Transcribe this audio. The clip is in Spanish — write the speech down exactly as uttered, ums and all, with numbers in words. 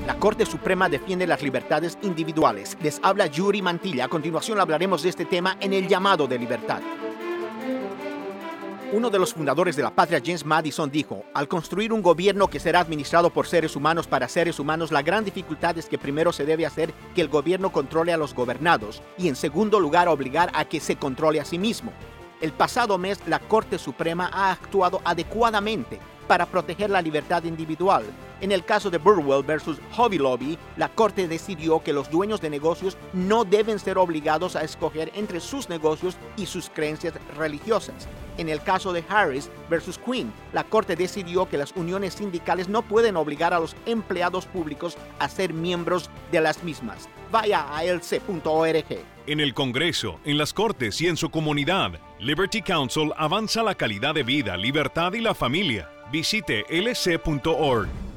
La Corte Suprema defiende las libertades individuales. Les habla Yuri Mantilla. A continuación hablaremos de este tema en el llamado de libertad. Uno de los fundadores de la patria, James Madison, dijo: al construir un gobierno que será administrado por seres humanos para seres humanos, la gran dificultad es que primero se debe hacer que el gobierno controle a los gobernados y en segundo lugar obligar a que se controle a sí mismo. El pasado mes, la Corte Suprema ha actuado adecuadamente para proteger la libertad individual. En el caso de Burwell versus Hobby Lobby, la Corte decidió que los dueños de negocios no deben ser obligados a escoger entre sus negocios y sus creencias religiosas. En el caso de Harris versus Quinn, la Corte decidió que las uniones sindicales no pueden obligar a los empleados públicos a ser miembros de las mismas. Vaya a L C punto org. En el Congreso, en las Cortes y en su comunidad, Liberty Counsel avanza la calidad de vida, libertad y la familia. Visite L C punto org.